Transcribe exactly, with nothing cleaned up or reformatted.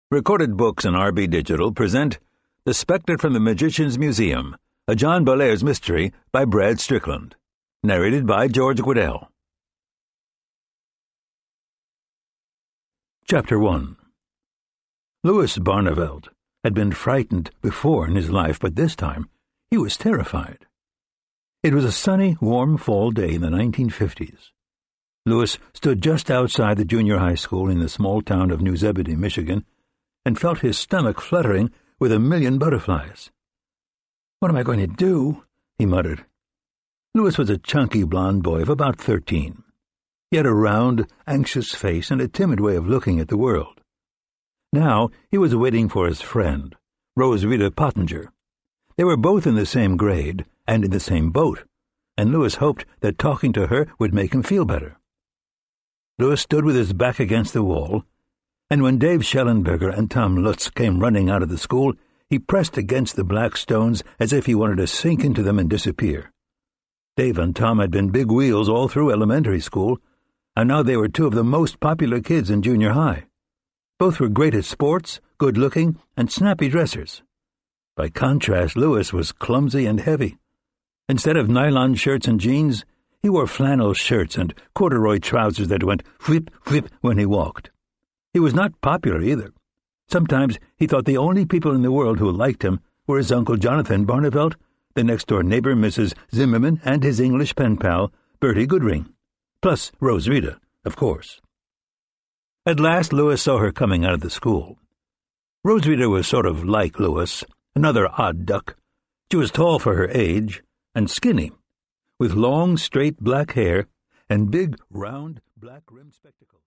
Recorded Books and R B Digital present The Spectre from the Magician's Museum, a John Bellairs mystery by Brad Strickland. Narrated by George Guidall. Chapter one. Louis Barneveld had been frightened before in his life, but this time he was terrified. It was a sunny, warm fall day in the nineteen fifties. Louis stood just outside the junior high school in the small town of New Zebedee, Michigan, and felt his stomach fluttering with a million butterflies. "What am I going to do?" he muttered. Louis was a chunky blond boy of about thirteen. He had a round, anxious face and a timid way of looking at the world. Now he was waiting for his friend, Roswitha Pottinger. They were both in the same grade and in the same boat, and Louis hoped that talking to her would make him feel better. Louis stood with his back against the wall, and when Dave Schellenberger and Tom Lutz came running out of the school, he pressed against the black stones as if he wanted to sink into them and disappear. Dave and Tom had been big wheels all through elementary school, and now they were two of the most popular kids in junior high. Both were great at sports, good-looking, and snappy dressers. By contrast, Louis was clumsy and heavy. Instead of nylon shirts and jeans, he wore flannel shirts and corduroy trousers that went whip, whip when he walked. He was not popular either. Sometimes he thought the only people in the world who liked him were his Uncle Jonathan Barneveld, the next-door neighbor Missus Zimmerman, and his English pen pal, Bertie Goodring. Plus Roswitha, of course. At last Louis saw her coming out of the school. Roswitha was sort of like Louis, another odd duck. She was tall for her age, and skinny, with long, straight black hair and big, round, black-rimmed spectacles.